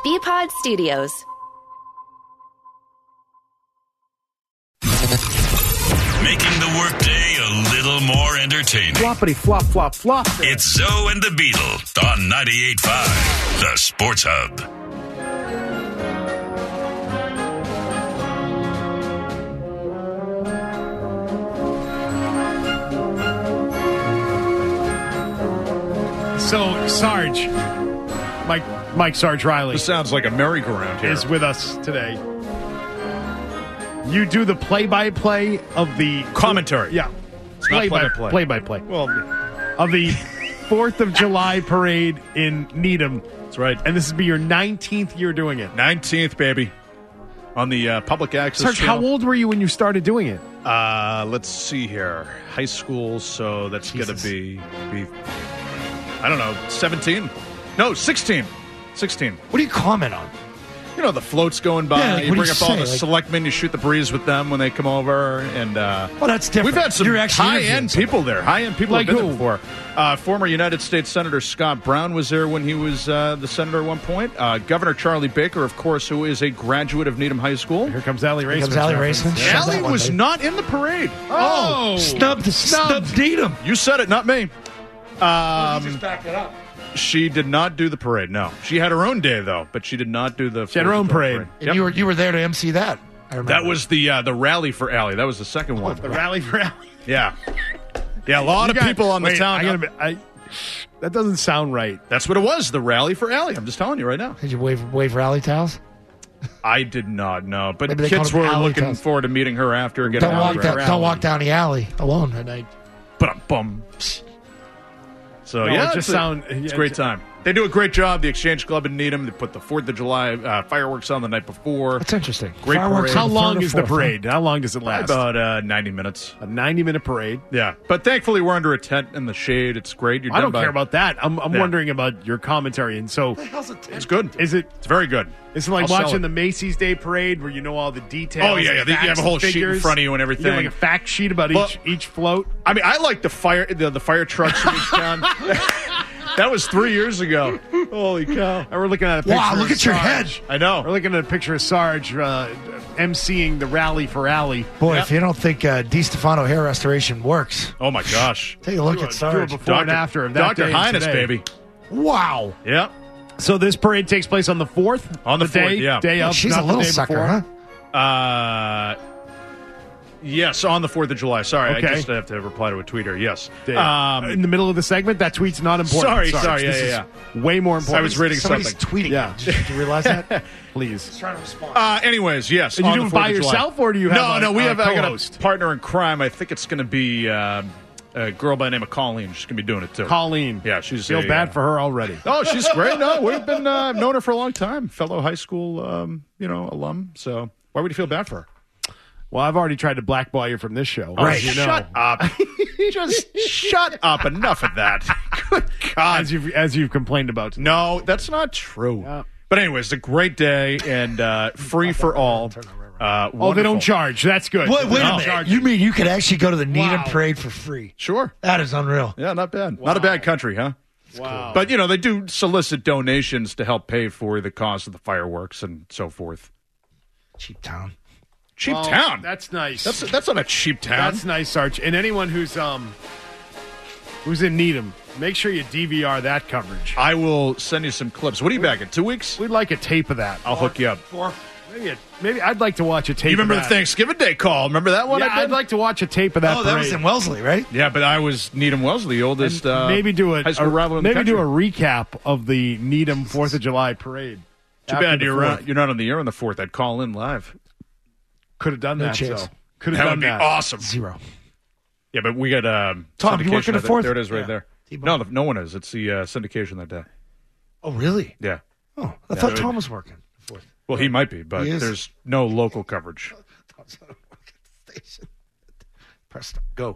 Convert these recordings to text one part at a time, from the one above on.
BPod Studios. Making the workday a little more entertaining. Floppity flop flop flop. It's Zoe and the Beetle on 98.5, the Sports Hub. So, Sarge, Mike Sarge Riley This sounds like a merry-go-round here. is with us today. You do the play-by-play of the... Commentary. Yeah. It's not play-by-play. Play-by-play. Well, Of the 4th of July parade in Needham. that's right. And this will be your 19th year doing it. 19th, baby. On the public access Sarge, how channel. old were you when you started doing it? Let's see here. High school, so that's going to be, I don't know, 17? No, 16. 16. What do you comment on? You know, the floats going by. Yeah, like, you what do bring you up all say? the Like- selectmen. You shoot the breeze with them when they come over. And Well, that's different. we've had some You're actually high-end interviewing someone. people there. High-end people Like have been who? there before. Former United States Senator Scott Brown was there when he was the senator at one point. Governor Charlie Baker, of course, who is a graduate of Needham High School. Here comes Allie Raceman. comes Allie Raceman. Yeah. Shut that Allie one, was babe. not in the parade. Oh! Snubbed Needham. You said it, not me. Just back it up. She did not do the parade, no. She had her own day, though, but she did not do the... She had her own 4th of July parade. And Yep. you were there to MC that. I remember. That was the rally for Allie. That was the second one. The rally for Allie. Yeah. Yeah, a lot of people on the Wait, town. that doesn't sound right. That's what it was, the rally for Allie. I'm just telling you right now. Did you wave rally towels? I did not know, but Maybe they kids call were them alley looking towels. forward to meeting her after. Getting Don't Allie walk down. rally. Don't walk down the alley alone at night. Bum. So No, yeah, it just it's a great time. They do a great job. The Exchange Club in Needham. They put the 4th of July fireworks on the night before. That's interesting. Great Fireworks parade. on How the long third or is the fourth, huh? parade? How long does it last? About 90 minutes. A 90-minute parade. Yeah, but thankfully we're under a tent in the shade. It's great. You're I don't done by- care about that. I'm Yeah. wondering about your commentary. And so, It's good. is it? It's very good. Is it like I'll sell watching it. the Macy's Day Parade where you know all the details? Oh, yeah, and yeah. You have facts a whole and sheet in figures? front of you and everything. You get like a fact sheet about Well- each float. I mean, I like the fire trucks in each town. That was 3 years ago. Holy cow! And we're looking at a picture. Wow, look of at your head. Sarge. I know. We're looking at a picture of Sarge emceeing the rally for Allie. Boy, Yep. if you don't think DiStefano hair restoration works, Oh my gosh! take a look Do at a Sarge. before and after of that Dr. day and Highness, today. baby. Wow. Yep. So this parade takes place on the 4th? On the 4th, day, yeah. Day of, She's not a the little day sucker, before. huh? Yes, on the 4th of July. Sorry, Okay. I just have to reply to a tweeter. Yes. Day. In the middle of the segment, that tweet's not important. Sorry, This yeah. is way more important. I was reading Somebody's something. tweeting. Yeah. Did you realize that? Please. Trying to respond. Anyways, yes. And you on do the it 4th by of July. yourself, or do you have No, we have I got co-host? a partner in crime. I think it's going to be a girl by the name of Colleen. She's going to be doing it too. Colleen. Yeah, she's Feel a, bad for her already. Oh, she's great. No, we've been I've known her for a long time. Fellow high school, alum. So why would you feel bad for her? Well, I've already tried to blackball you from this show. Oh, as you know. shut up. Just shut up. Enough of that. Good God. As you've complained about. No, that's not true. Yeah. But anyways, it's a great day and free for all. Oh, they wonderful. don't charge. That's good. Wait a No. minute. You mean you could actually go to the Needham Wow. Parade for free? Sure. That is unreal. Yeah, not bad. Not a bad country, huh? Wow. But, they do solicit donations to help pay for the cost of the fireworks and so forth. Cheap town. Cheap Well, town. That's nice. That's not a cheap town. That's nice, Sarge. And anyone who's in Needham, make sure you DVR that coverage. I will send you some clips. What are you back in 2 weeks? We'd like a tape of that. I'll hook you up. Maybe I'd like to watch a tape. You remember of the that. Thanksgiving Day call? Remember that one? Yeah, I did? I'd like to watch a tape of that. Oh, that was parade. in Wellesley, right? Yeah, but I was Needham Wellesley, the oldest. Maybe do high school rival in the maybe do a country. recap of the Needham 4th of July parade. Too after bad the you're 4th. not on the air on the 4th. I'd call in live. Could have done No that. chance. So could have That done would be that. awesome. 0. Yeah, but we got Tom, you working syndication the of 4th? There it is, right Yeah. there. T-Bone. No one is. It's the syndication that day. Oh, really? Yeah. Oh, I thought Tom was working. Well, he might be, but He is. there's no local coverage. Tom's not working at the station. Press stop. Go.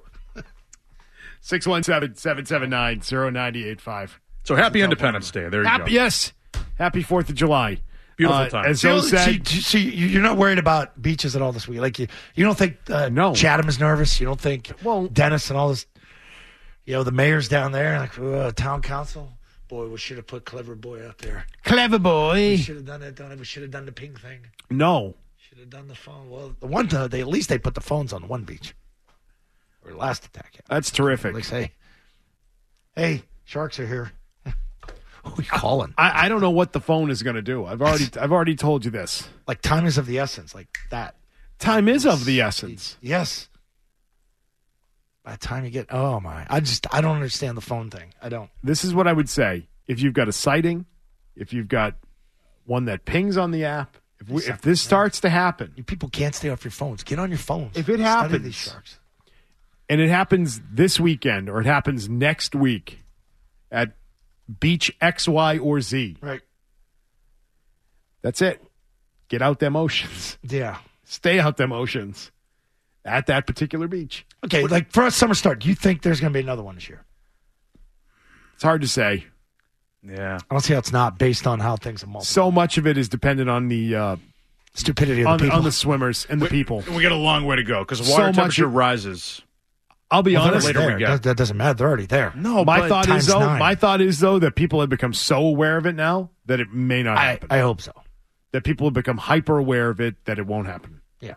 617-779-0985. So happy Independence Day. There you go. Yes. Happy 4th of July. Beautiful time. As Zoe said, So you're not worried about beaches at all this week? Like you don't think No. Chatham is nervous? You don't think Well- Dennis and all this, the mayor's down there, like town council, Boy, we should have put Clever Boy up there. Clever We boy. should have done it. We should have done the ping thing. No. Should have done the phone. Well, at least they put the phones on one beach. Or last attack. That's terrific. They say, hey, sharks are here. Who are we calling? I don't know what the phone is going to do. I've already told you this. Like time is of the essence, like that. Time is of the essence. Yes. By the time you get, oh my, I don't understand the phone thing. I don't. This is what I would say. If you've got a sighting, if you've got one that pings on the app, if this starts to happen. You people can't stay off your phones. Get on your phones. If it Study happens, these sharks. And it happens this weekend or it happens next week at Beach X, Y, or Z. Right. That's it. Get out them oceans. Yeah. Stay out them oceans at that particular beach. Okay, like for a summer start, do you think there's going to be another one this year? It's hard to say. Yeah. I don't see how it's not based on how things evolve. So much of it is dependent on the stupidity of the people. on the swimmers and the people. We got a long way to go because water temperature rises. I'll be honest. later we get. That doesn't matter. They're already there. No, my thought is though that people have become so aware of it now that it may not happen. I hope so. That people have become hyper aware of it that it won't happen. Yeah.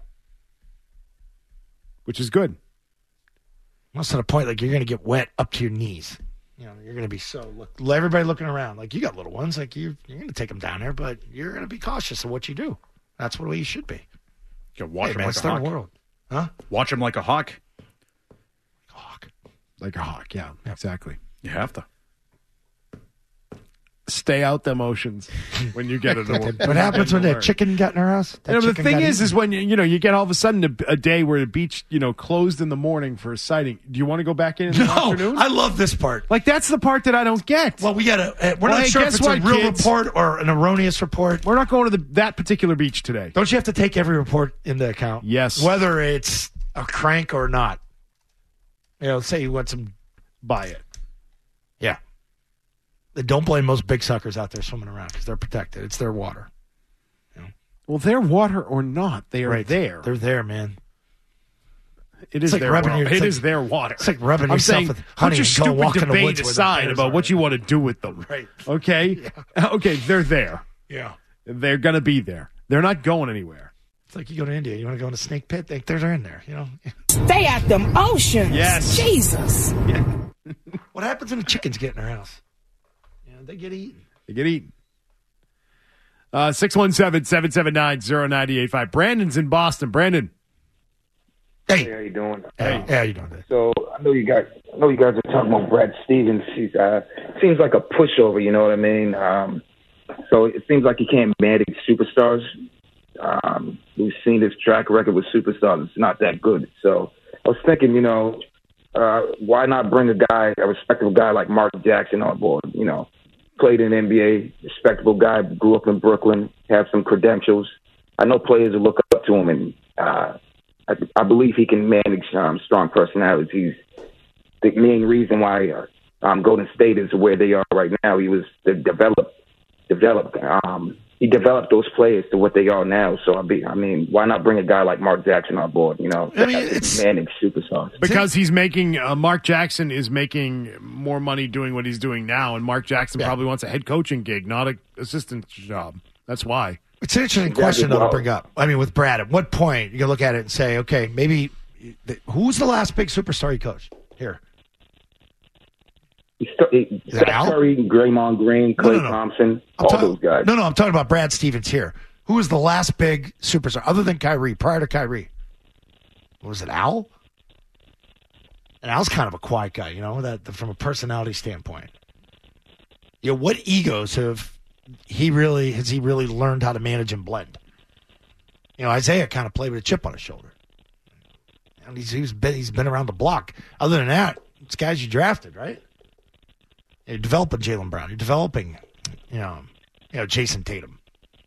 Which is good. Almost to the point like you're going to get wet up to your knees. You know, you're going to be everybody looking around. Like you got little ones, like you're going to take them down there, but you're going to be cautious of what you do. That's the way you should be. You can watch them like it's a hawk. the world. Huh? Watch them like a hawk. Like a hawk, yeah, exactly. You have to. Stay out them oceans when you get it. What happens when that chicken got in our house? The thing is when you get all of a sudden a day where the beach closed in the morning for a sighting. Do you want to go back in the afternoon? I love this part. Like that's the part that I don't get. Well, we got we're not sure if it's a real report or an erroneous report. We're not going to that particular beach today. Don't you have to take every report into account? Yes. Whether it's a crank or not. Say you want some. Buy it. Yeah. Don't blame most big suckers out there swimming around because they're protected. It's their water. Well, their water or not, they are there. They're there, man. It is their water. It is their water. It's like rubbing yourself with honey and go walk in the woods. Put your stupid debate aside about what you want to do with them. Right. Okay? Yeah. Okay, they're there. Yeah. They're going to be there. They're not going anywhere. It's like you go to India. You want to go in a snake pit? They're in there, Stay at them oceans. Yes. Jesus. Yeah. What happens when the chickens get in our house? They get eaten. 617-779-0985. Brandon's in Boston. Brandon. Hey, how you doing? Hey, how you doing? So I know you guys are talking about Brad Stevens. He's seems like a pushover. You know what I mean? So it seems like he can't manage superstars. We've seen his track record with superstars. It's not that good. So I was thinking, why not bring a respectable guy like Mark Jackson on board? Played in the NBA, respectable guy, grew up in Brooklyn, have some credentials. I know players will look up to him, and I believe he can manage strong personalities. The main reason why Golden State is where they are right now, he was developed. He developed those players to what they are now. So why not bring a guy like Mark Jackson on board? It's manage superstars. Because he's making Mark Jackson is making more money doing what he's doing now, and Mark Jackson probably wants a head coaching gig, not an assistant job. That's why. It's an interesting question to bring up. With Brad, at what point you can look at it and say, okay, maybe who's the last big superstar he coached here? Steph Curry, Draymond Green, Klay Thompson, those guys. No, I'm talking about Brad Stevens here. Who was the last big superstar other than Kyrie, prior to Kyrie? Was it Al? And Al's kind of a quiet guy, that from a personality standpoint. What egos has he really learned how to manage and blend? Isaiah kind of played with a chip on his shoulder. And he's been around the block. Other than that, it's guys you drafted, right? You're developing Jaylen Brown. You're developing, Jason Tatum.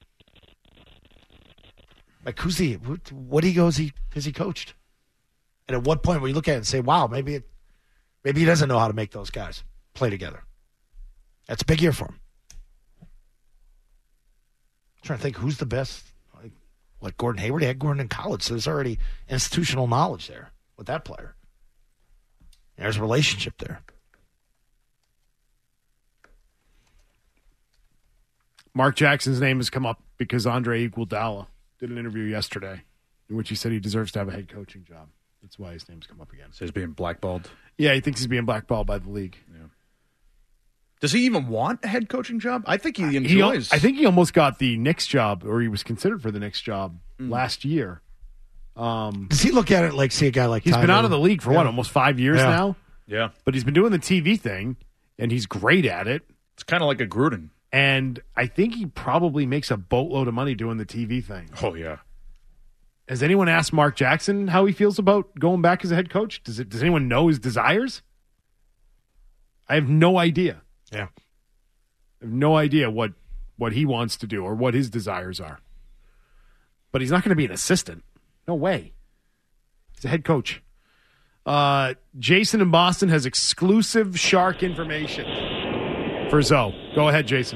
Like, what egos has he coached? And at what point will you look at it and say, wow, maybe he doesn't know how to make those guys play together? That's a big year for him. I'm trying to think who's the best. Like Gordon Hayward. He had Gordon in college, so there's already institutional knowledge there with that player. There's a relationship there. Mark Jackson's name has come up because Andre Iguodala did an interview yesterday in which he said he deserves to have a head coaching job. That's why his name's come up again. So he's being blackballed. Yeah, he thinks he's being blackballed by the league. Yeah. Does he even want a head coaching job? I think he enjoys. I think he almost got the Knicks job, or he was considered for the Knicks job last year. Does he look at it like, see a guy like He's Ty been out Lue? of the league for almost 5 years now? Yeah. But he's been doing the TV thing, and he's great at it. It's kind of like a Gruden. And I think he probably makes a boatload of money doing the TV thing. Oh, yeah. Has anyone asked Mark Jackson how he feels about going back as a head coach? Does anyone know his desires? I have no idea. Yeah. I have no idea what he wants to do or what his desires are. But he's not going to be an assistant. No way. He's a head coach. Jason in Boston has exclusive Shark information for Zoe. Go ahead, Jason.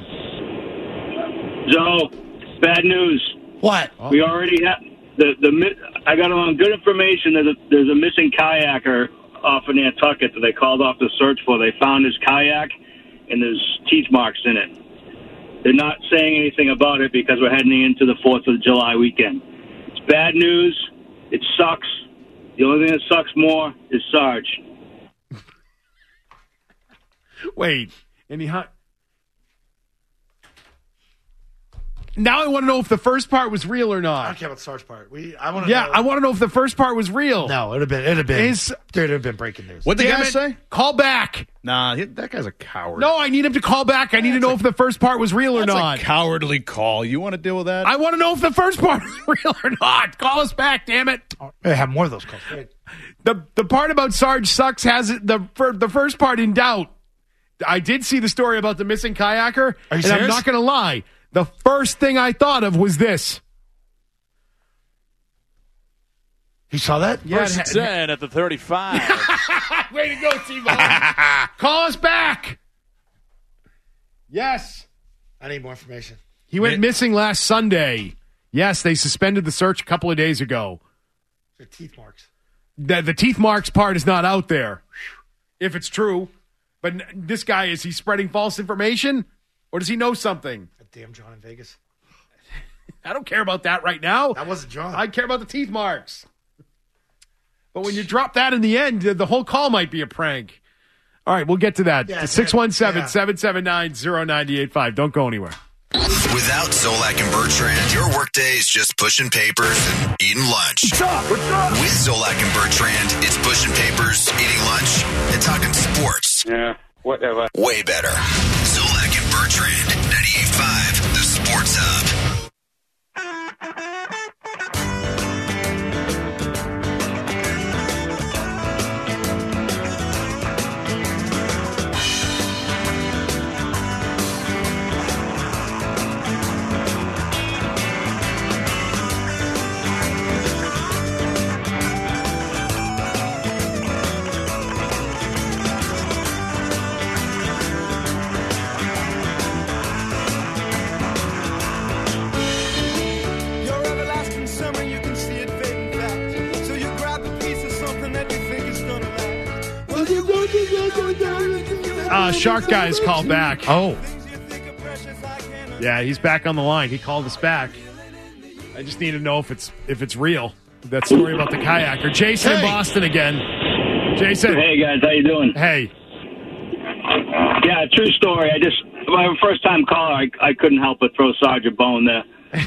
Zoe, bad news. What? We already have I got on good information that there's a missing kayaker off of Nantucket that they called off the search for. They found his kayak, and there's teeth marks in it. They're not saying anything about it because we're heading into the 4th of July weekend. It's bad news. It sucks. The only thing that sucks more is Sarge. Wait, now I want to know if the first part was real or I not. don't care about the Sarge part. I want to Yeah, know. I want to know if the first part was real. No, it'd have been breaking news. What'd the Damn guy it. say? Call back. Nah, that guy's a coward. No, I need him to call back. I need to know if the first part was real or That's not. a cowardly call. You want to deal with that? I want to know if the first part was real or not. Call us back, damn it. I have more of those calls. Great. The part about Sarge sucks has the first part in doubt. I did see the story about the missing kayaker, Are you and serious? I'm not going to lie. The first thing I thought of was this. You saw that? Yeah, 10 at the 35. Way to go, T-Bone. Call us back. Yes. I need more information. He went missing last Sunday. Yes, they suspended the search a couple of days ago. Your teeth marks. The teeth marks part is not out there, if it's true. But this guy, is he spreading false information? Or does he know something? That damn John in Vegas. I don't care about that right now. That wasn't John. I care about the teeth marks. But when you drop that in the end, the whole call might be a prank. All right, we'll get to that. Yeah, 617-779-0985. Don't go anywhere. Without Zolak and Bertrand, your workday is just pushing papers and eating lunch. What's up? With Zolak and Bertrand, it's pushing papers, eating lunch, and talking sports. Yeah, whatever. Way better. Zolak and Bertrand, 98.5, the Sports Hub. Your everlasting summer, you can see it fading fast. So you grab a piece of something that you think is gonna last. Well, you go Shark Guy's called back. Oh. things you think are precious, I can't Yeah, he's back on the line. He called us back. I just need to know if it's real. That story about the kayaker. Jason in Hey. Boston again. Jason. Hey guys, how you doing? Hey. Yeah, true story. My first time caller, I couldn't help but throw Sarge a bone there.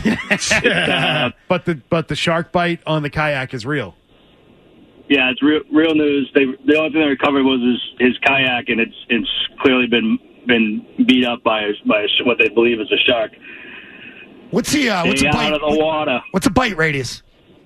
But the shark bite on the kayak is real. Yeah, it's real news. The only thing they recovered was his kayak, and it's clearly been beat up by what they believe is a shark. What's the Stay out of the water. What's a bite radius?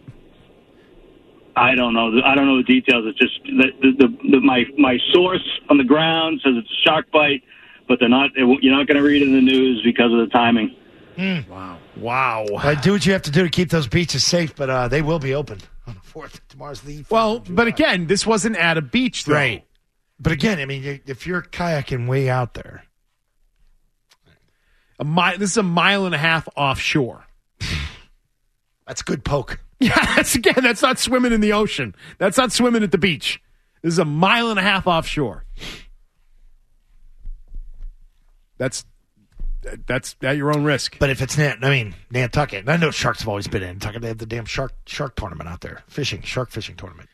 I don't know. I don't know the details. It's just my source on the ground says it's a shark bite, but you're not going to read it in the news because of the timing. Wow. Do what you have to do to keep those beaches safe, but they will be open on the 4th. Tomorrow's the 4th Well, of July. but again, this wasn't at a beach, though. Right. But again, I mean, if you're kayaking way out there. This is a mile and a half offshore. That's good poke. Yeah, that's not swimming in the ocean. That's not swimming at the beach. This is a mile and a half offshore. That's that's at your own risk. But if it's Nantucket, I know Sharks have always been in Nantucket. They have the damn shark tournament out there, shark fishing tournament.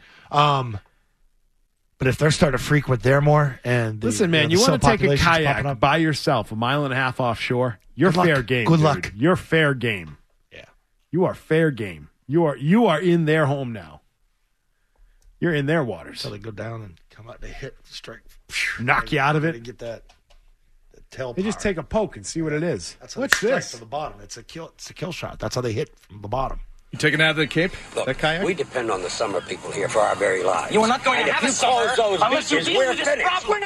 But if they're starting to frequent there more, and listen, man, you want to take a kayak by yourself, 1.5 miles offshore, you're fair game. Good dude. luck. You're fair game. Yeah, you are fair game. You are in their home now. You're in their waters. So they go down and come out, they hit, strike, knock you out of it. They get that tail. They just take a poke and see what it is. That's how What's they strike this? from the bottom. It's a kill shot. That's how they hit from the bottom. You taking it out of the Cape? Look, that kayak? we depend on the summer people here for our very lives. You are not going to have a summer unless you deal with this problem.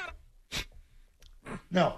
No.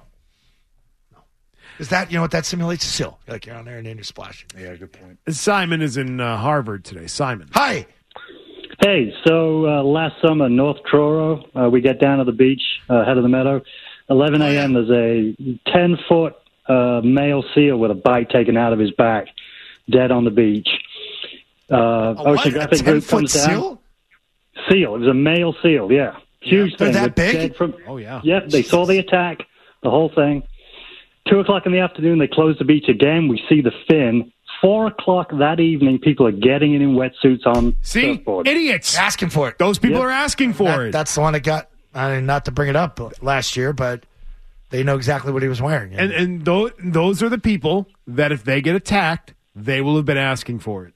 Is that, what that simulates? A seal. Like you're on there and then you're splashing. Yeah, good point. Simon is in Harvard today. Simon. Hi. Hey, so last summer, North Truro, we get down to the beach, head of the meadow. 11 a.m., there's a 10-foot male seal with a bite taken out of his back, dead on the beach. Oceanographic group comes down. Seal? Seal. It was a male seal, yeah. Huge thing. They're that big? Oh, yeah. Yep, they saw the attack, the whole thing. 2 o'clock in the afternoon, they close the beach again. We see the fin. 4 o'clock that evening, people are getting in wetsuits on surfboards. Idiots. Asking for it. Those people are asking for it. That's the one that got, not to bring it up last year, but they know exactly what he was wearing. And those are the people that if they get attacked, they will have been asking for it.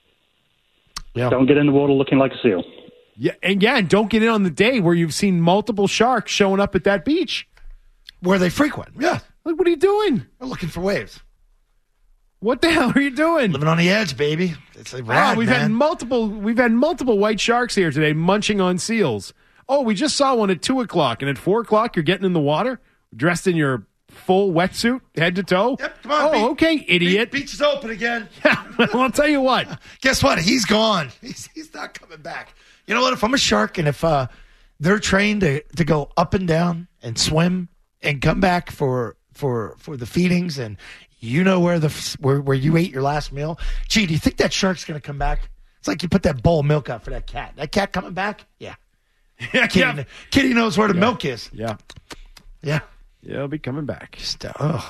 Yeah. Don't get in the water looking like a seal. Yeah, and don't get in on the day where you've seen multiple sharks showing up at that beach. Where they frequent. Yeah. Like, what are you doing? They're looking for waves. What the hell are you doing? Living on the edge, baby. It's a rad, we've had multiple white sharks here today munching on seals. Oh, we just saw one at 2 o'clock, and at 4 o'clock you're getting in the water, dressed in your full wetsuit, head to toe. Yep, come on. Okay, idiot. Beach is open again. Well, I'll tell you what. Guess what? He's gone. He's not coming back. You know what? If I'm a shark and if they're trained to go up and down and swim and come back for the feedings, and you know where you ate your last meal. Gee, do you think that shark's going to come back? It's like you put that bowl of milk out for that cat. That cat coming back? Yeah. Kitty knows where the milk is. Yeah. Yeah. Yeah, he'll be coming back. Just, I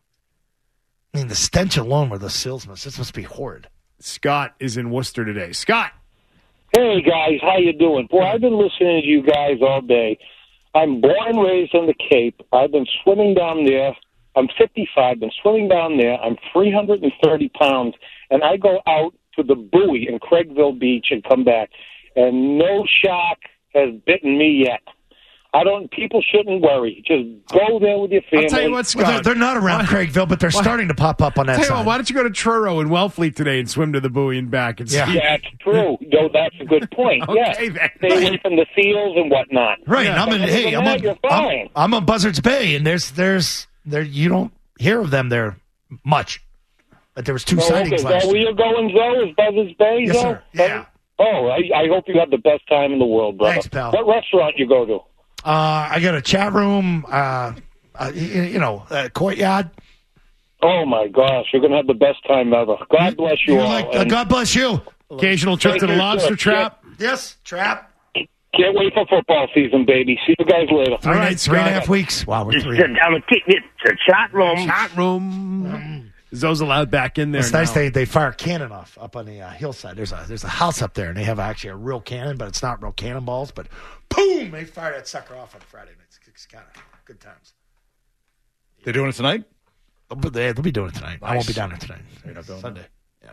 mean, the stench alone where the seals this must be horrid. Scott is in Worcester today. Scott. Hey, guys. How you doing? Boy, I've been listening to you guys all day. I'm born and raised on the Cape. I've been swimming down there. I'm 55, been swimming down there. I'm 330 pounds, and I go out to the buoy in Craigville Beach and come back, and no shark has bitten me yet. People shouldn't worry. Just go there with your family. I'll tell you what, Scott. Well, they're not around Craigville, but they're starting to pop up on that side. Why don't you go to Truro and Wellfleet today and swim to the buoy and back? And see? That's true. No, that's a good point. Okay, yeah. Stay away from the seals and whatnot. Right. Yeah. I'm on Buzzards Bay, and there's you don't hear of them there much. But there was 2 sightings last year. Where you're going, Zoe? Is Buzzards Bay, Yes, Zoe? sir. Yeah. Oh, I hope you have the best time in the world, brother. Thanks, pal. What restaurant you go to? I got a chat room, courtyard. Oh, my gosh. You're going to have the best time ever. God bless you all. God bless you. Occasional trip to the lobster trap. Yes, trap. Can't wait for football season, baby. See you guys later. 3 nights, 3.5 weeks. Wow, we're 3. It's a chat room. Chat room. Is those allowed back in there? It's nice they fire a cannon off up on the hillside. There's a house up there, and they have actually a real cannon, but it's not real cannonballs. But boom, they fire that sucker off on Friday nights. It's kind of good times. They doing it tonight? They'll be doing it tonight. Nice. I won't be down there tonight. Sunday. Yeah.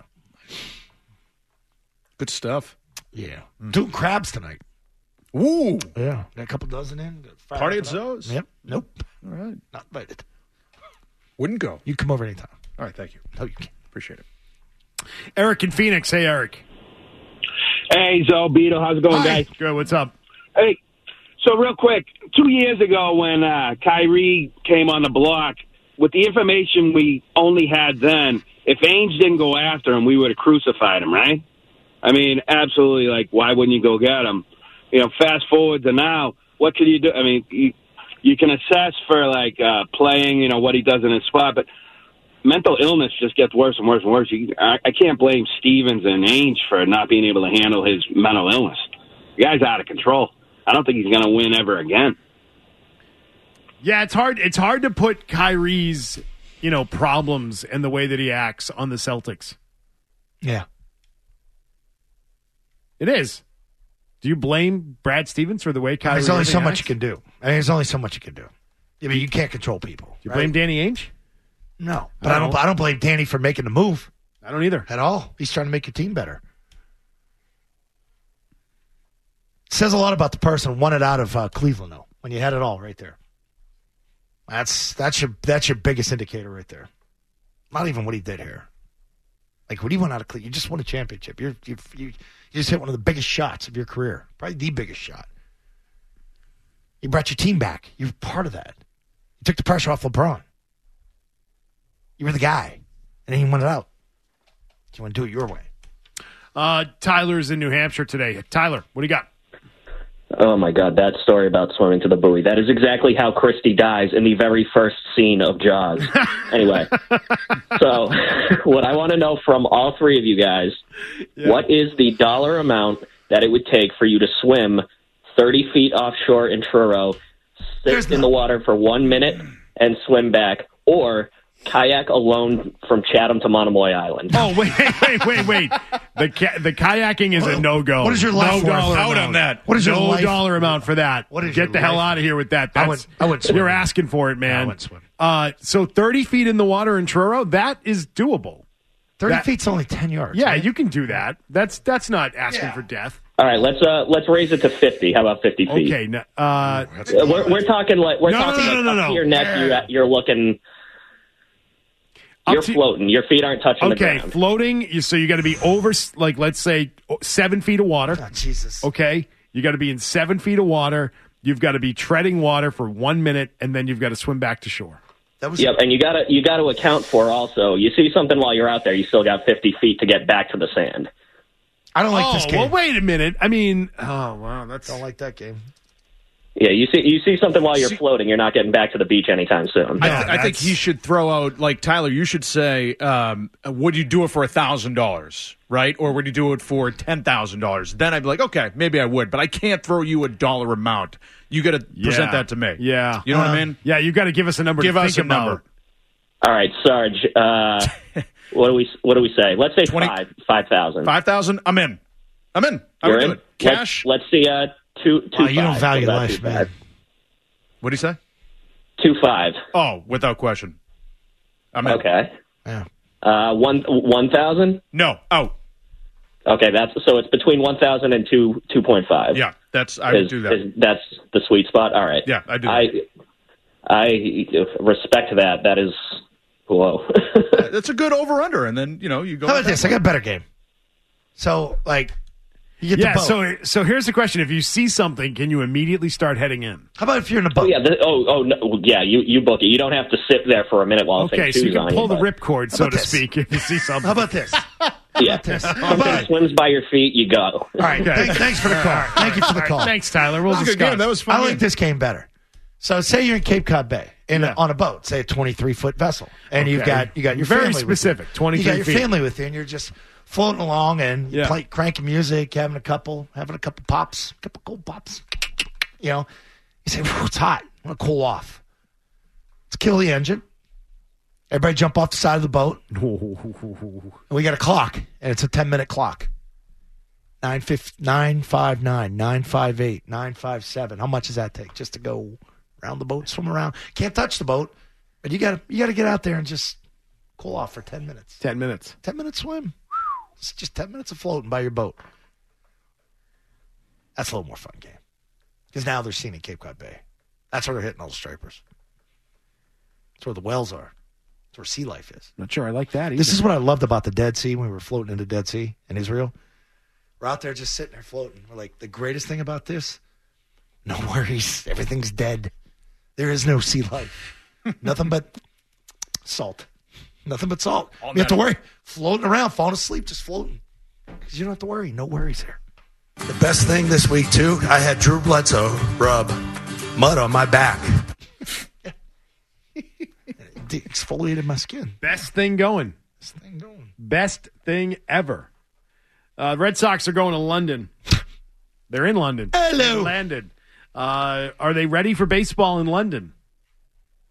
Good stuff. Yeah. Doing crabs tonight. Ooh. Yeah. Got a couple dozen in. Party at Zoe's? Yep. Nope. All right. Not invited. Wouldn't go. You come over anytime. All right. Thank you. No, you can't. Appreciate it. Eric in Phoenix. Hey, Eric. Hey, Zoe, Beto. How's it going, guys? Good. What's up? Hey, so real quick, 2 years ago when Kyrie came on the block, with the information we only had then, if Ainge didn't go after him, we would have crucified him, right? I mean, absolutely, why wouldn't you go get him? Fast forward to now, what can you do? I mean, you can assess for, playing, what he does in his spot, but mental illness just gets worse and worse and worse. I can't blame Stevens and Ainge for not being able to handle his mental illness. The guy's out of control. I don't think he's going to win ever again. Yeah, it's hard. It's hard to put Kyrie's problems and the way that he acts on the Celtics. Yeah. It is. Do you blame Brad Stevens for the way Kyrie There's only so Irving much acts? you can do. There's only so much you can do. I mean, you can't control people. Do you blame Danny Ainge? No, but I don't blame Danny for making the move. I don't either. At all. He's trying to make your team better. Says a lot about the person won it out of Cleveland, though, when you had it all right there. That's your biggest indicator right there. Not even what he did here. Like, when he went out of Cleveland, you just won a championship. You just hit one of the biggest shots of your career. Probably the biggest shot. You brought your team back. You were part of that. You took the pressure off LeBron. You were the guy. And then you won it out. You want to do it your way. Tyler's in New Hampshire today. Tyler, what do you got? Oh, my God, that story about swimming to the buoy. That is exactly how Christy dies in the very first scene of Jaws. Anyway, so what I want to know from all three of you guys, what is the dollar amount that it would take for you to swim 30 feet offshore in Truro, sit in the water for 1 minute, and swim back, or kayak alone from Chatham to Monomoy Island? Oh, wait. The kayaking is a no-go. What is your life no worth? dollar Out amount. on that. What is your no life? dollar amount for that. What is Get your the hell life? out of here with that. I would swim. You're asking for it, man. I would swim. So 30 feet in the water in Truro, that is doable. 30 feet's only 10 yards. Yeah, right? you can do that. That's not asking for death. All right, let's raise it to 50. How about 50 feet? Okay. We're talking like up to your neck. You're looking. You're floating. Your feet aren't touching the ground. Okay, floating. So you got to be over, like, let's say 7 feet of water. Oh, Jesus. Okay, you got to be in 7 feet of water. You've got to be treading water for 1 minute, and then you've got to swim back to shore. Yep, and you got to account for also. You see something while you're out there, you still got 50 feet to get back to the sand. I don't like this game. Well, wait a minute. I mean, oh wow, don't like that game. Yeah, you see something while you're floating, you're not getting back to the beach anytime soon. I think he should throw out, like, Tyler, you should say, would you do it for $1,000, right? Or would you do it for $10,000? Then I'd be like, okay, maybe I would, but I can't throw you a dollar amount. You got to present that to me. Yeah. You know what I mean? Yeah, you got to give us a number Give to us think a number. about. All right, Sarge, what do we say? Let's say 5,000. 5,000? I'm in. I You're would do in? it. Cash? Let's see, two. You don't value life, man. What do you say? 2.5. Oh, without question. I'm in. Okay. Yeah. 1,000? No. Oh. Okay, it's between 1,000 and 2.5. Yeah, I would do that. That's the sweet spot. All right. Yeah, I do. That. I respect that. That is whoa. That's a good over/under, and then you go. How about this? I got a better game. So, like, you get the boat. So here's the question: if you see something, can you immediately start heading in? How about if you're in a boat? Yeah, you book it. You don't have to sit there for a minute while Okay, so you can pull the ripcord, so to speak, if you see something. How about this? Yeah. Something swims by your feet, you go. All right, thanks for the call. Thank you for the call. Thanks, Tyler. We'll That was a good discuss. game. That was fun. I like this game better. So, say you're in Cape Cod Bay on a boat, say a 23-foot vessel, and you've got your very family specific, with you. 23 You got your feet. family with you, and you're just floating along and cranking music, having a couple pops, couple cold pops. You say, it's hot. I want to cool off. Let's kill the engine. Everybody jump off the side of the boat. And we got a clock, and it's a 10-minute clock. 959, 958, 957. How much does that take just to go around the boat, swim around? Can't touch the boat, but you got to get out there and just cool off for 10 minutes. 10 minutes. 10-minute swim. It's just 10 minutes of floating by your boat. That's a little more fun game. Because now they're seen in Cape Cod Bay. That's where they're hitting all the stripers. That's where the whales are. That's where sea life is. Not sure I like that either. This is what I loved about the Dead Sea when we were floating in the Dead Sea in Israel. We're out there just sitting there floating. We're like, the greatest thing about this, no worries. Everything's dead. There is no sea life. Nothing but salt. Nothing but salt. You have to worry. Floating around, falling asleep, just floating. Because you don't have to worry. No worries there. The best thing this week, too, I had Drew Bledsoe rub mud on my back. It exfoliated my skin. Best thing going. Best thing ever. Red Sox are going to London. They're in London. Hello. They landed. Are they ready for baseball in London?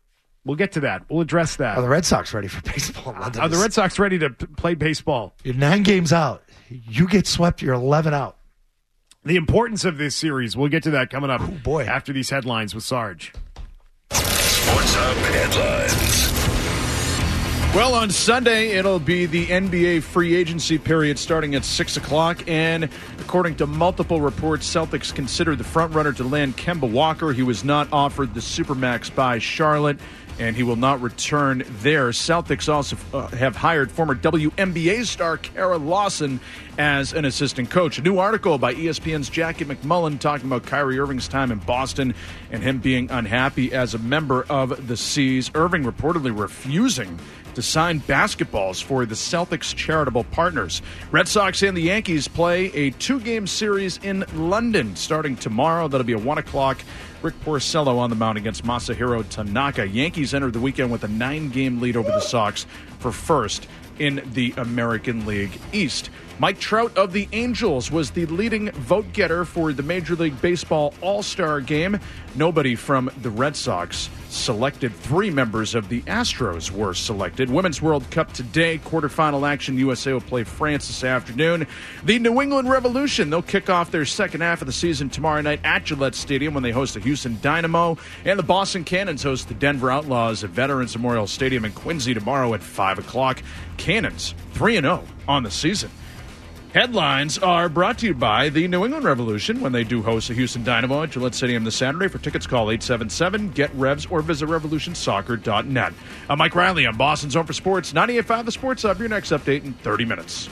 We'll get to that. We'll address that. Are the Red Sox ready for baseball? Are the Red Sox ready to play baseball? You're 9 games out. You get swept, you're 11 out. The importance of this series, we'll get to that coming up after these headlines with Sarge. Sports Hub headlines. Well, on Sunday, it'll be the NBA free agency period starting at 6 o'clock. And according to multiple reports, Celtics considered the frontrunner to land Kemba Walker. He was not offered the Supermax by Charlotte, and he will not return there. Celtics also have hired former WNBA star Kara Lawson as an assistant coach. A new article by ESPN's Jackie McMullen talking about Kyrie Irving's time in Boston and him being unhappy as a member of the C's. Irving reportedly refusing to sign basketballs for the Celtics charitable partners. Red Sox and the Yankees play a 2-game series in London starting tomorrow. That'll be a 1 o'clock. Rick Porcello on the mound against Masahiro Tanaka. Yankees entered the weekend with a 9-game lead over the Sox for first in the American League East. Mike Trout of the Angels was the leading vote-getter for the Major League Baseball All-Star Game. Nobody from the Red Sox selected. 3 members of the Astros were selected. Women's World Cup today, quarterfinal action. USA will play France this afternoon. The New England Revolution, they'll kick off their second half of the season tomorrow night at Gillette Stadium when they host the Houston Dynamo. And the Boston Cannons host the Denver Outlaws at Veterans Memorial Stadium in Quincy tomorrow at 5 o'clock. Cannons 3-0 on the season. Headlines are brought to you by the New England Revolution when they do host the Houston Dynamo at Gillette Stadium this Saturday. For tickets, call 877-GET-REVS or visit revolutionsoccer.net. I'm Mike Riley on Boston's Home for Sports, 98.5 The Sports Hub. Your next update in 30 minutes.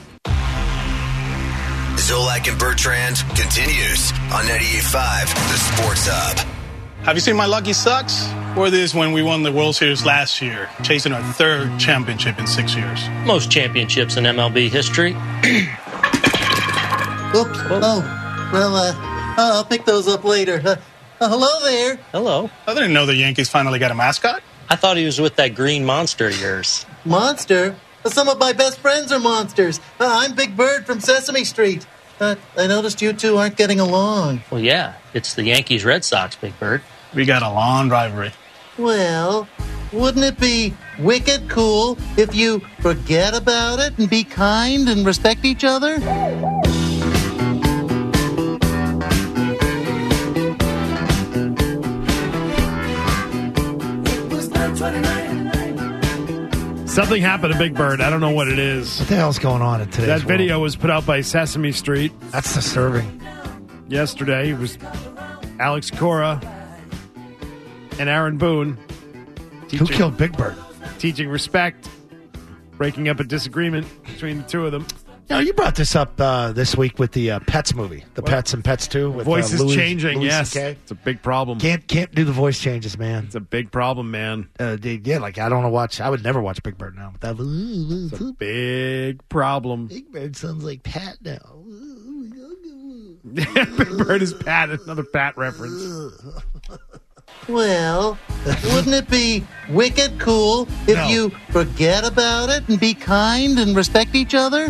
Zolak and Bertrand continues on 98.5 The Sports Hub. Have you seen my lucky socks? Or this when we won the World Series last year, chasing our 3rd championship in 6 years. Most championships in MLB history. Oops. Oh, well, I'll pick those up later. Hello there. Hello. I didn't know the Yankees finally got a mascot. I thought he was with that green monster of yours. Monster? Some of my best friends are monsters. I'm Big Bird from Sesame Street. I noticed you two aren't getting along. Well, yeah, it's the Yankees-Red Sox, Big Bird. We got a long rivalry. Well, wouldn't it be wicked cool if you forget about it and be kind and respect each other? Something happened to Big Bird. I don't know what it is. What the hell's going on in today's That world? video was put out by Sesame Street. That's disturbing. Yesterday, it was Alex Cora and Aaron Boone. Who killed Big Bird? Teaching respect, breaking up a disagreement between the two of them. No, you brought this up this week with the Pets movie, the Pets and Pets 2. With, Voice is Louis, changing, Louis yes. CK. It's a big problem. Can't do the voice changes, man. It's a big problem, man. Yeah, like I don't want to watch. I would never watch Big Bird now. That It's a big problem. Big Bird sounds like Pat now. Big Bird is Pat, another Pat reference. Well, wouldn't it be wicked cool if you forget about it and be kind and respect each other?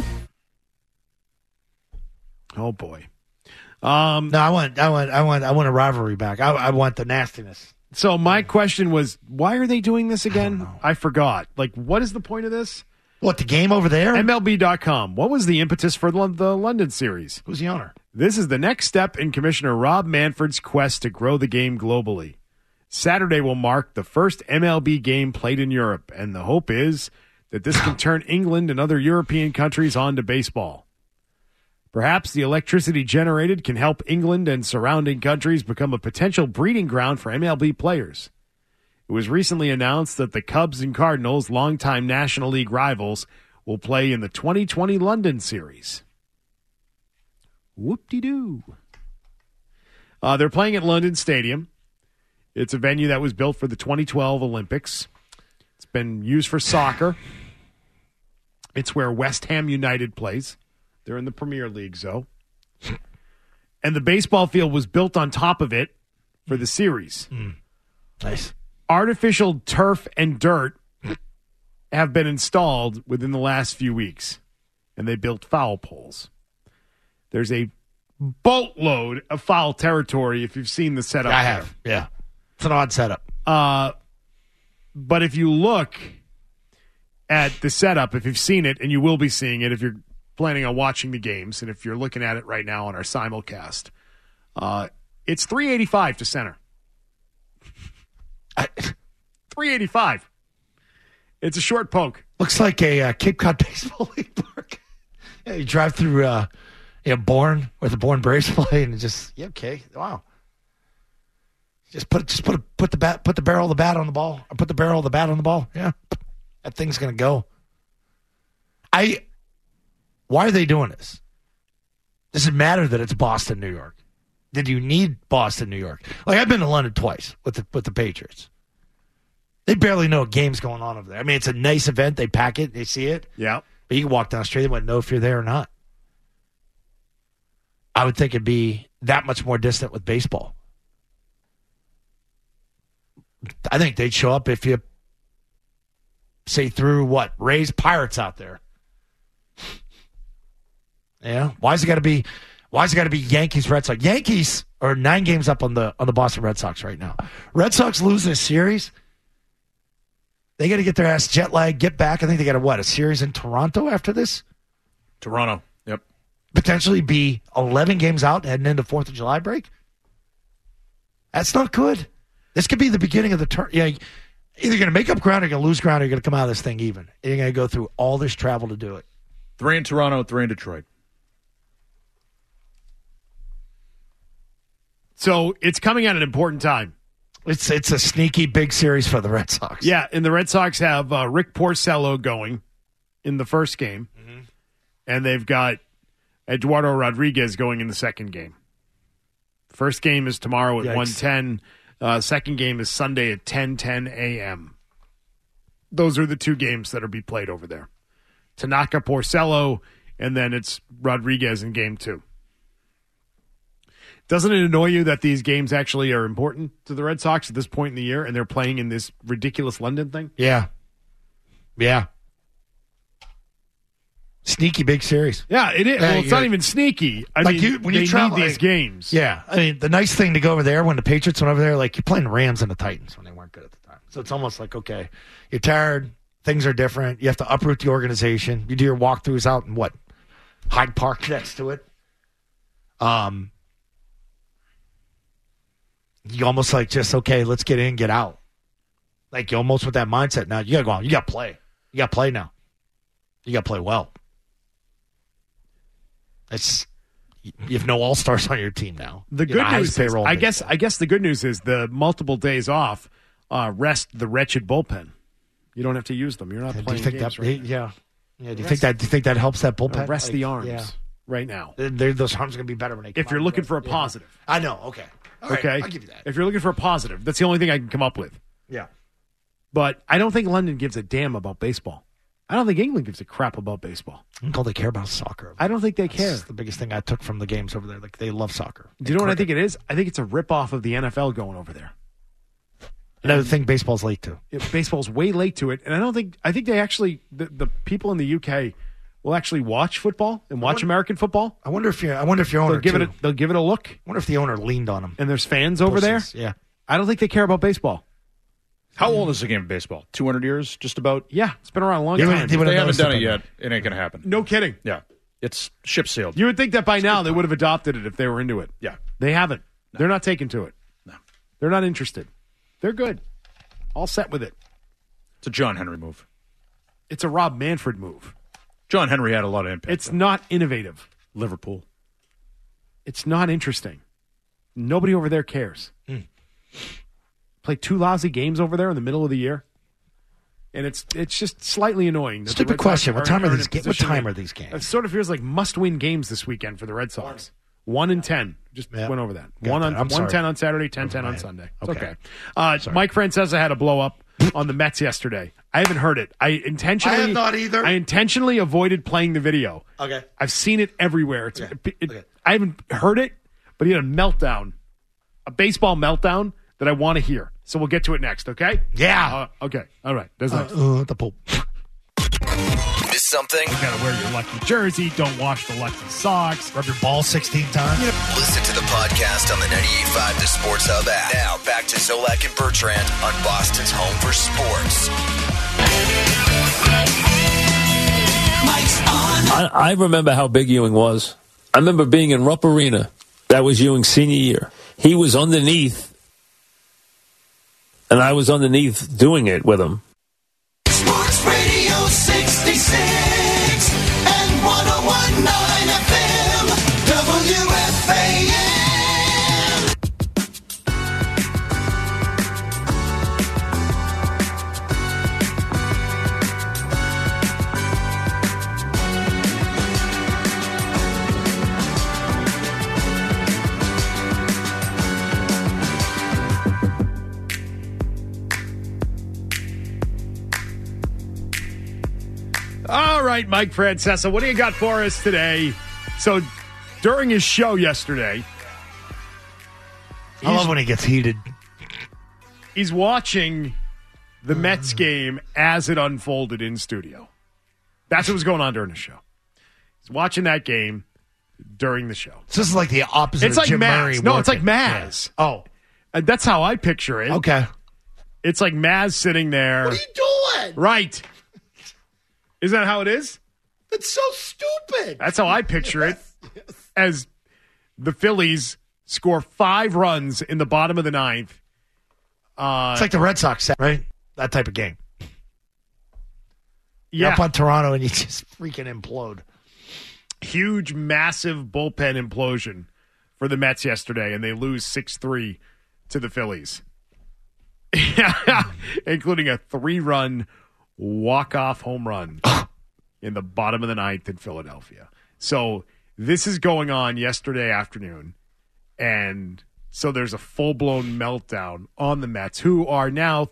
Oh boy. No, I want a rivalry back. I want the nastiness. So my question was, why are they doing this again? I forgot. Like, what is the point of this? What, the game over there? MLB.com. What was the impetus for the London series? Who's the owner? This is the next step in Commissioner Rob Manfred's quest to grow the game globally. Saturday will mark the first MLB game played in Europe, and the hope is that this can turn England and other European countries on to baseball. Perhaps the electricity generated can help England and surrounding countries become a potential breeding ground for MLB players. It was recently announced that the Cubs and Cardinals, longtime National League rivals, will play in the 2020 London series. Whoop-de-doo. They're playing at London Stadium. It's a venue that was built for the 2012 Olympics. It's been used for soccer. It's where West Ham United plays. They're in the Premier League, so. And the baseball field was built on top of it for the series. Nice. Artificial turf and dirt have been installed within the last few weeks, and they built foul poles. There's a boatload of foul territory if you've seen the setup. I have, yeah. It's an odd setup. But if you look at the setup, if you've seen it, and you will be seeing it if you're planning on watching the games, and if you're looking at it right now on our simulcast, it's 385 to center. 385. It's a short poke. Looks like a Cape Cod Baseball League park. Yeah, you drive through Bourne, where the Bourne Braves play, and okay, wow. Just put the barrel of the bat on the ball. Or put the barrel of the bat on the ball. Yeah, that thing's gonna go. Why are they doing this? Does it matter that it's Boston, New York? Did you need Boston, New York? Like, I've been to London twice with the Patriots. They barely know a game's going on over there. I mean, it's a nice event. They pack it. They see it. Yeah. But you can walk down the street. They wouldn't know if you're there or not. I would think it'd be that much more distant with baseball. I think they'd show up if you, say, threw Rays Pirates out there. Yeah. Why's it got to be Yankees Red Sox? Yankees are 9 games up on the Boston Red Sox right now. Red Sox lose this series. They got to get their ass jet lag, get back. I think they got a series in Toronto after this? Toronto, yep. Potentially be 11 games out heading into 4th of July break? That's not good. This could be the beginning of the turn. Yeah, either going to make up ground or you're going to lose ground or you're going to come out of this thing even. And you're going to go through all this travel to do it. 3 in Toronto, 3 in Detroit. So it's coming at an important time. It's a sneaky big series for the Red Sox. Yeah, and the Red Sox have Rick Porcello going in the first game, and they've got Eduardo Rodriguez going in the second game. First game is tomorrow at 1:10. Second game is Sunday at 10:10 a.m. Those are the 2 games that are be played over there. Tanaka, Porcello, and then it's Rodriguez in game 2. Doesn't it annoy you that these games actually are important to the Red Sox at this point in the year, and they're playing in this ridiculous London thing? Yeah. Yeah. Sneaky big series. Yeah, it is. Well, it's not even sneaky. I mean, when you travel, need these games. Yeah. I mean, the nice thing to go over there, when the Patriots went over there, you're playing the Rams and the Titans when they weren't good at the time. So it's almost like, okay, you're tired. Things are different. You have to uproot the organization. You do your walkthroughs out in Hyde Park next to it. You almost okay, let's get in, get out. You almost with that mindset now. You got to go out. You got to play. You got to play now. You got to play well. You have no all-stars on your team now. The good news is, I guess the good news is the multiple days off rest the wretched bullpen. You don't have to use them. You're not playing games right now. Yeah. Do you think that helps that bullpen? Rest the arms right now. Those arms are going to be better when they come if you're looking for a positive. I know. Okay. All right, okay. I'll give you that. If you're looking for a positive, that's the only thing I can come up with. Yeah. But I don't think London gives a damn about baseball. I don't think England gives a crap about baseball. I think all they care about is soccer. I don't think they care. That's the biggest thing I took from the games over there. They love soccer. Do you know what I think it is? I think it's a ripoff of the NFL going over there. Another thing baseball's late to. Baseball's way late to it. And I think they actually, the people in the UK will actually watch football and watch American football. I wonder if your owner they'll give it a look. I wonder if the owner leaned on them. And there's fans over there. Yeah. I don't think they care about baseball. How old is the game of baseball? 200 years, just about? Yeah, it's been around a long time. If they haven't done it yet, it ain't going to happen. No kidding. Yeah. It's ship sailed. You would think that by now they would have adopted it if they were into it. Yeah. They haven't. No. They're not taking to it. No. They're not interested. They're good. All set with it. It's a John Henry move. It's a Rob Manfred move. John Henry had a lot of impact. It's not innovative. Liverpool. It's not interesting. Nobody over there cares. Play 2 lousy games over there in the middle of the year. And it's just slightly annoying. Stupid question. What time are these games? It sort of feels like must-win games this weekend for the Red Sox. 1-10. Just went over that. 1-10 on Saturday, 10-10 on Sunday. It's okay. Mike Francesa had a blow-up on the Mets yesterday. I haven't heard it. I have not either. I intentionally avoided playing the video. Okay. I've seen it everywhere. I haven't heard it, but he had a meltdown, a baseball meltdown that I want to hear. So we'll get to it next, okay? Yeah. Okay. All right. There's the Pope. Miss something? You got to wear your lucky jersey. Don't wash the lucky socks. Rub your ball 16 times. Listen to the podcast on the 98.5 The Sports Hub app. Now, back to Zolak and Bertrand on Boston's home for sports. I remember how big Ewing was. I remember being in Rupp Arena. That was Ewing's senior year. He was underneath, and I was underneath doing it with him. Sports Radio 66 and 101.9 FM WFAN. All right, Mike Francesa, what do you got for us today? So, during his show yesterday, I love when he gets heated. He's watching the Mets game as it unfolded in studio. That's what was going on during the show. He's watching that game during the show. So this is like the opposite It's of like Jim Maz. Murray. No, it's like working. Maz. Yeah. Oh. That's how I picture it. Okay. It's like Maz sitting there. What are you doing? Right. Isn't that how it is? That's so stupid. That's how I picture it. As the Phillies score 5 runs in the bottom of the 9th. It's like the Red Sox set, right? That type of game. You're Yeah. up on Toronto and you just freaking implode. Huge, massive bullpen implosion for the Mets yesterday, and they lose 6-3 to the Phillies. Including a 3-run walk-off home run in the bottom of the 9th in Philadelphia. So this is going on yesterday afternoon, and so there's a full-blown meltdown on the Mets, who are now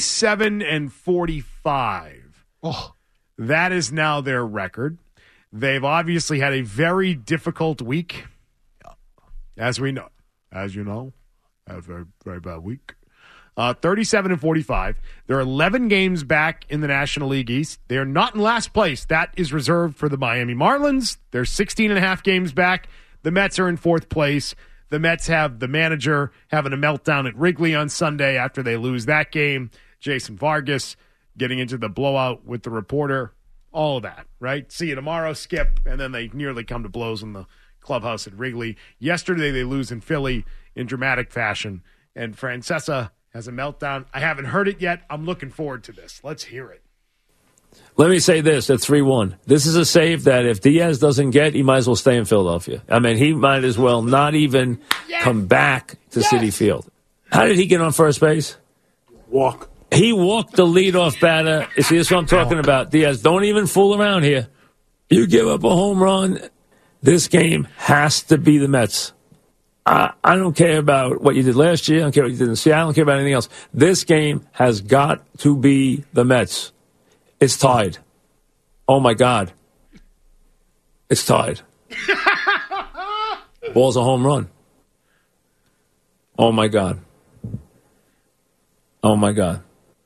37-45. Oh. That is now their record. They've obviously had a very difficult week, as we know. As you know, a very, very bad week. 37-45. They're 11 games back in the National League East. They are not in last place. That is reserved for the Miami Marlins. They're 16.5 games back. The Mets are in 4th place. The Mets have the manager having a meltdown at Wrigley on Sunday after they lose that game. Jason Vargas getting into the blowout with the reporter. All of that, right? See you tomorrow, Skip. And then they nearly come to blows in the clubhouse at Wrigley. Yesterday they lose in Philly in dramatic fashion. And Francesa has a meltdown. I haven't heard it yet. I'm looking forward to this. Let's hear it. Let me say this at 3-1. This is a save that if Diaz doesn't get, he might as well stay in Philadelphia. I mean, he might as well not even come back to Citi Field. How did he get on first base? Walk. He walked the leadoff batter. See, this is what I'm talking about. Diaz, don't even fool around here. You give up a home run, this game has to be the Mets. I don't care about what you did last year. I don't care what you did in Seattle. I don't care about anything else. This game has got to be the Mets. It's tied. Oh, my God. It's tied. Ball's a home run. Oh, my God. Oh, my God.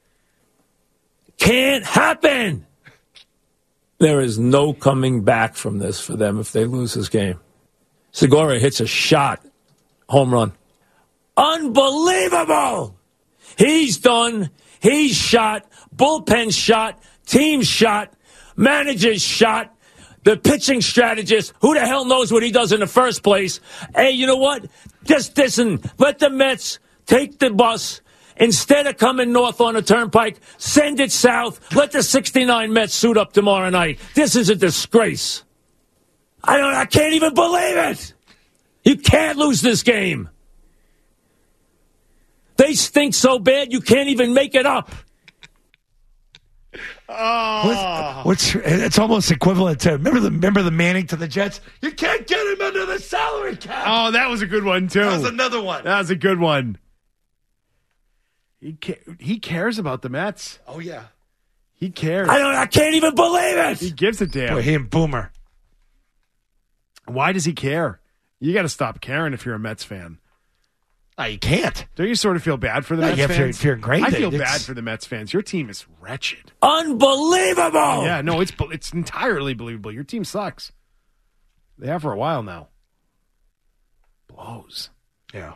Can't happen. There is no coming back from this for them if they lose this game. Segura hits a shot. Home run. Unbelievable. He's done. He's shot. Bullpen shot. Team shot. Manager's shot. The pitching strategist, who the hell knows what he does in the first place? Hey, you know what? Just listen. Let the Mets take the bus. Instead of coming north on the turnpike, send it south. Let the 69 Mets suit up tomorrow night. This is a disgrace. I can't even believe it. You can't lose this game. They stink so bad you can't even make it up. It's almost equivalent to remember the Manning to the Jets. You can't get him under the salary cap. Oh, that was a good one too. That was another one. That was a good one. He cares about the Mets. Oh yeah, he cares. I can't even believe it. He gives a damn. Boy, he and Boomer. Why does he care? You got to stop caring if you're a Mets fan. You can't. Don't you sort of feel bad for the Mets yeah, fans? if you're in grade I day, feel it's- bad for the Mets fans. Your team is wretched. Unbelievable! Yeah, no, it's entirely believable. Your team sucks. They have for a while now. Blows. Yeah.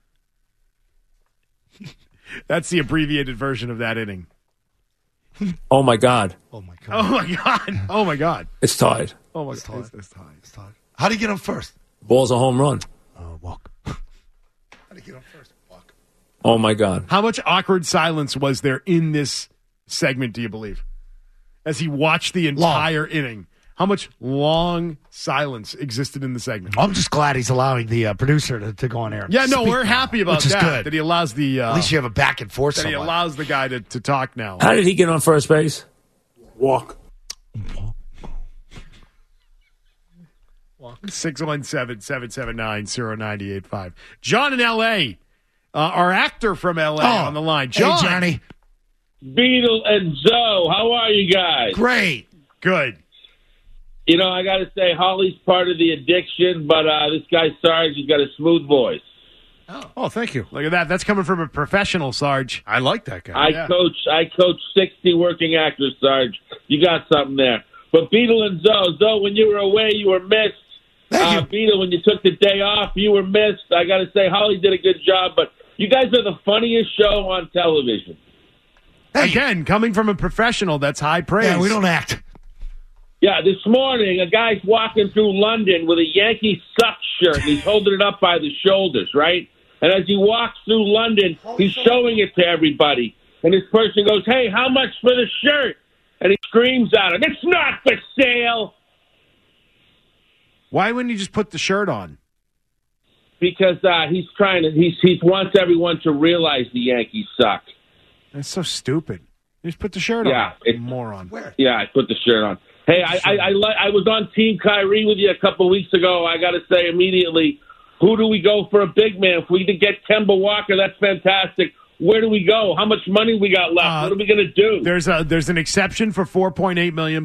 That's the abbreviated version of that inning. Oh, my God. Oh, my Oh, my God. Oh, my God. It's tied. Oh, my It's God. tied. It's tied. It's tied. How do you get him first? Ball's a home run. Walk. How do you get him first? Walk. Oh, my God. How much awkward silence was there in this segment, do you believe? As he watched the entire inning. How much long silence existed in the segment? I'm just glad he's allowing the producer to go on air. and Yeah, no, speak we're now, happy about which is that. good. That he allows the. At least you have a back and forth. That he somewhat. allows the guy to talk now. How did he get on first base? Walk. 617-779-0985. John in L.A., our actor from L.A. on the line. John. Hey, Johnny. Beetle and Zoe, how are you guys? Great. Good. You know, I got to say, Holly's part of the addiction, but this guy Sarge, he's got a smooth voice. Oh, thank you. Look at that. That's coming from a professional, Sarge. I like that guy. I coach 60 working actors, Sarge. You got something there. But Beetle and Zoe, when you were away, you were missed. Beetle, when you took the day off, you were missed. I got to say, Holly did a good job, but you guys are the funniest show on television. Again, coming from a professional, that's high praise. Yeah, we don't act. Yeah, this morning, a guy's walking through London with a Yankee suck shirt, and he's holding it up by the shoulders, right? And as he walks through London, he's showing it to everybody. And this person goes, hey, how much for the shirt? And he screams at him, it's not for sale. Why wouldn't you just put the shirt on? Because he wants everyone to realize the Yankees suck. That's so stupid. You just put the shirt on. Moron. Where? Yeah, I put the shirt on. Hey, I was on Team Kyrie with you a couple of weeks ago. I got to say immediately, who do we go for a big man? If we can get Kemba Walker, that's fantastic. Where do we go? How much money we got left? What are we going to do? There's an exception for $4.8 million,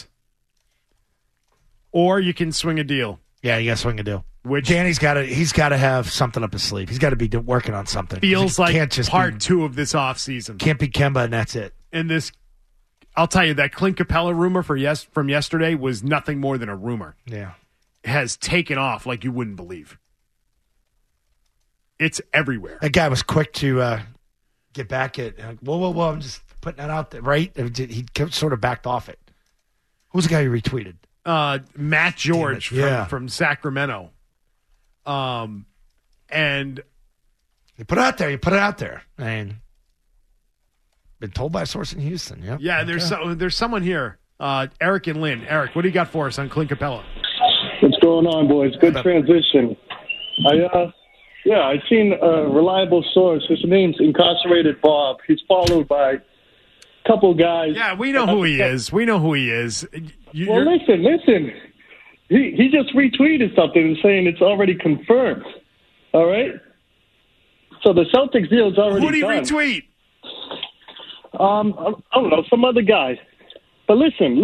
or you can swing a deal. Yeah, you got to swing a deal. Which Danny's got to have something up his sleeve. He's got to be working on something. Feels like can't just part two of this offseason. Can't be Kemba, and that's it. And this, I'll tell you, that Clint Capella rumor from yesterday was nothing more than a rumor. Yeah, it has taken off like you wouldn't believe. It's everywhere. That guy was quick to get back at. Whoa! I'm just putting that out there, right? He sort of backed off it. Who's the guy you retweeted? Matt George from Sacramento. And you put it out there. I mean, been told by a source in Houston. Yep. Yeah, there's someone here, Eric and Lynn. Eric, what do you got for us on Clint Capella? What's going on, boys? Good transition. I've seen a reliable source. His name's Incarcerated Bob. He's followed by a couple guys. Yeah, we know who he is. Listen. He just retweeted something and saying it's already confirmed. All right? So the Celtics deal is already done. Who did he retweet? I don't know, some other guy. But listen.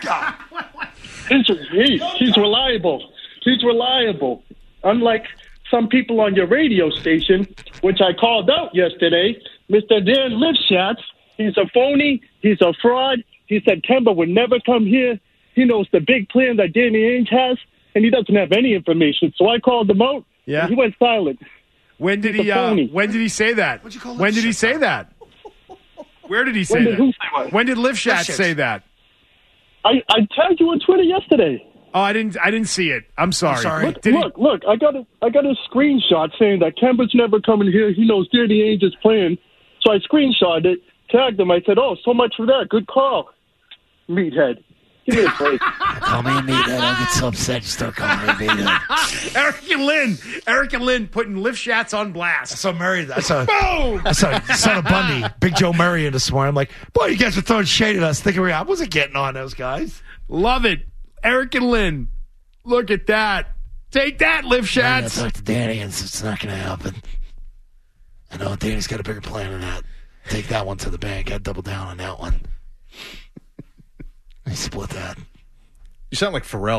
He's reliable. He's reliable. Unlike some people on your radio station, which I called out yesterday, Mr. Dan Lifshatz, he's a phony. He's a fraud. He said Kemba would never come here. He knows the big plan that Danny Ainge has, and he doesn't have any information. So I called him out, and he went silent. When did he say that? When did he say that? Where did he say that? When did Lifshatz say that? I tagged you on Twitter yesterday. Oh, I didn't see it. I'm sorry. Look, I got a screenshot saying that Kemba's never coming here. He knows Danny Ainge's plan. So I screenshotted it, tagged him. I said, oh, so much for that. Good call, meathead. Give me a break. Call me a meathead. I'll get so upset you start calling me a meathead. Eric and Lynn putting Lifshatz on blast. I saw Murray. I saw Boom! Son of Bundy, Big Joe Murray in this morning. I'm like, boy, you guys are throwing shade at us. Thinking I wasn't getting on those guys. Love it. Eric and Lynn, look at that. Take that, Lifshatz. I talked to Danny, and it's not going to happen. I know Danny's got a bigger plan than that. Take that one to the bank. I'd double down on that one. I split that. You sound like Pharrell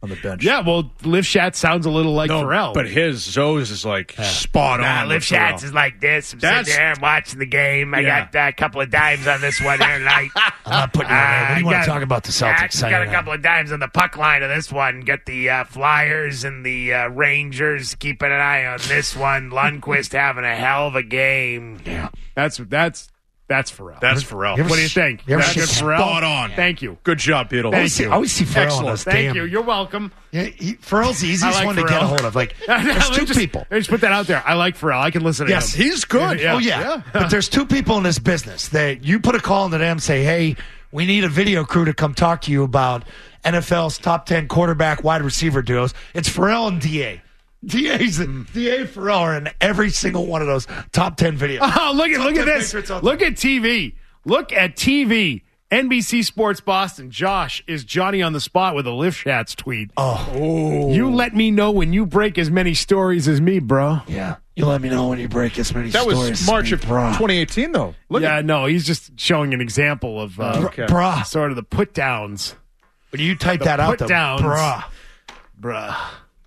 on the bench. Yeah, well, Lifshatz sounds a little like Pharrell. But Zoe's is like spot on. with Pharrell. Lifshatz is like this. I'm That's- sitting there and watching the game. I Yeah. got a couple of dimes on this one here tonight. I'm not putting you on there. What do you want to talk about the Celtics? I got a couple of dimes on the puck line of this one. Got the Flyers and the Rangers keeping an eye on this one. Lundqvist having a hell of a game. Yeah, that's Pharrell. That's Pharrell. What do you think? You ever That's see Pharrell? Spot on. Thank you. Good job, Beetle. Thank you. I always see Pharrell on Excellent. those Thank damn. you. You're welcome. Yeah, Pharrell's the easiest one to get a hold of. Like, there's two people. Let me just put that out there. I like Pharrell. I can listen to Yes, him. he's good. Yeah. Oh yeah. But there's two people in this business that you put a call into them, say, "Hey, we need a video crew to come talk to you about NFL's top 10 quarterback wide receiver duos." It's Pharrell and DA. DA and Pharrell are in every single one of those top 10 videos. Oh, look at Top 10 this. Patriots on Look at TV. Look at TV. NBC Sports Boston. Josh is Johnny on the spot with a Lifshatz tweet. Oh. You let me know when you break as many stories as me, bro. Yeah. You let me know when you break as many That stories. was March of 2018, though. No, he's just showing an example of Bruh. sort of the put downs. When you type The that out, put though, downs. bruh.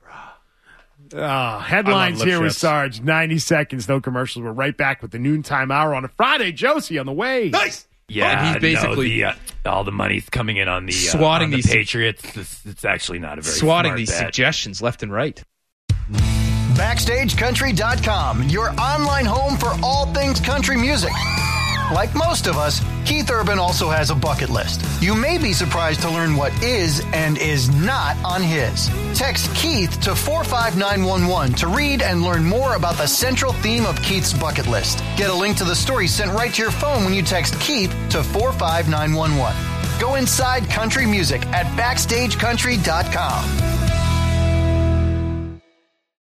Headlines I love here with Lifshatz. Sarge. 90 seconds, no commercials. We're right back with the noontime hour on a Friday. Josie on the way. Nice. Yeah, And he's basically all the money's coming in on the swatting on the these Patriots. It's actually not a very swatting smart these bet. suggestions left and right. BackstageCountry.com, your online home for all things country music. Like most of us, Keith Urban also has a bucket list. You may be surprised to learn what is and is not on his. Text Keith to 45911 to read and learn more about the central theme of Keith's bucket list. Get a link to the story sent right to your phone when you text Keith to 45911. Go inside country music at BackstageCountry.com.